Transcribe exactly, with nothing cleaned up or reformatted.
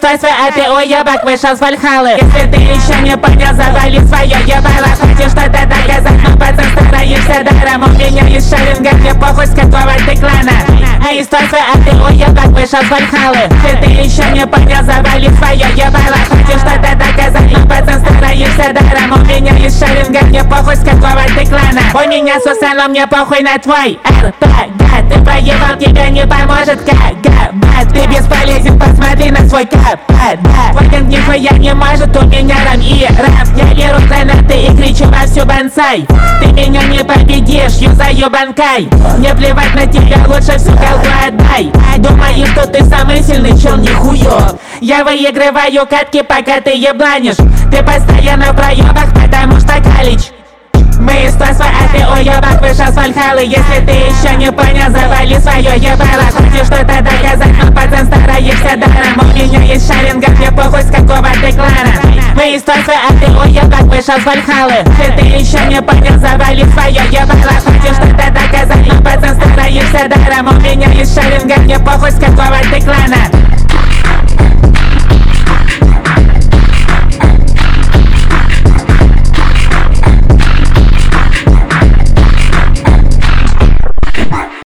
свой, а ты уебок вышел с Вальхалы. Если ты еще не понял, завали свое ебало. Хочешь что-то доказать, но пацан стараешься даром. У меня есть шаринга, мне похуй с какого ты клана. Эй, стой свой, а ты уебок вышел с Вальхалы. Если ты еще не понял, завали свое ебало. Хочешь что-то доказать, но пацан стараешься даром. У меня есть шаринга, мне похуй с какого ты клана. У меня суса, но мне похуй на твой эр пэ гэ. Ты проебал, тебе не поможет ка-га-ба. Ты бесполезен, посмотри на свой ка-па-да. Твой гэнг нихуя не может, у меня рам и рэп. Я беру гранаты и кричу во всю бонсай. Ты меня не победишь, юзаю банкай. Мне плевать на тебя, лучше всю колбу отдай. Думаю, что ты самый сильный чел, нихуё. Я выигрываю катки, пока ты ебланишь. Ты постоянно в проебах, потому что калич. Мы сто свой, а ты уебок вышел с Вальхалы. Если ты еще не понял, завали свое ебало. Хочешь что-то доказать, но пацан стараешься даром. У меня есть шаринга, мне похуй с какого ты клана. Мы сто свой, а ты уебок вышел с Вальхалы. Если ты еще не понял, завали свое ебало. Хочешь что-то доказать, но пацан стараешься даром. У меня есть шаринга, мне похуй с какого ты клана.